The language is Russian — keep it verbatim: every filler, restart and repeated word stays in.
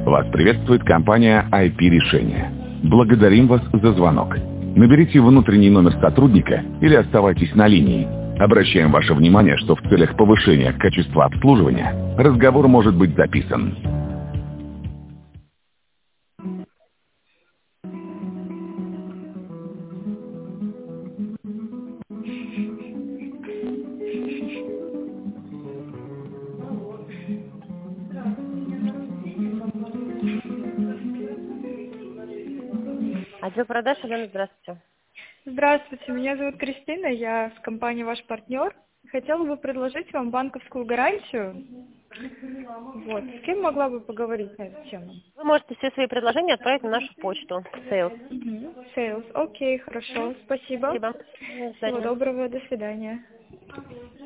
Вас приветствует компания ай пи-решение. Благодарим вас за звонок. Наберите внутренний номер сотрудника или оставайтесь на линии. Обращаем ваше внимание, что в целях повышения качества обслуживания разговор может быть записан. Отдел продаж, Алена, здравствуйте. Здравствуйте, меня зовут Кристина, я с компании «Ваш партнер». Хотела бы предложить вам банковскую гарантию. Вот. С кем могла бы поговорить на эту тему? Вы можете все свои предложения отправить на нашу почту. Sales. Угу. Sales. Окей, хорошо. Спасибо. Спасибо. До Всего свидания. доброго. До свидания.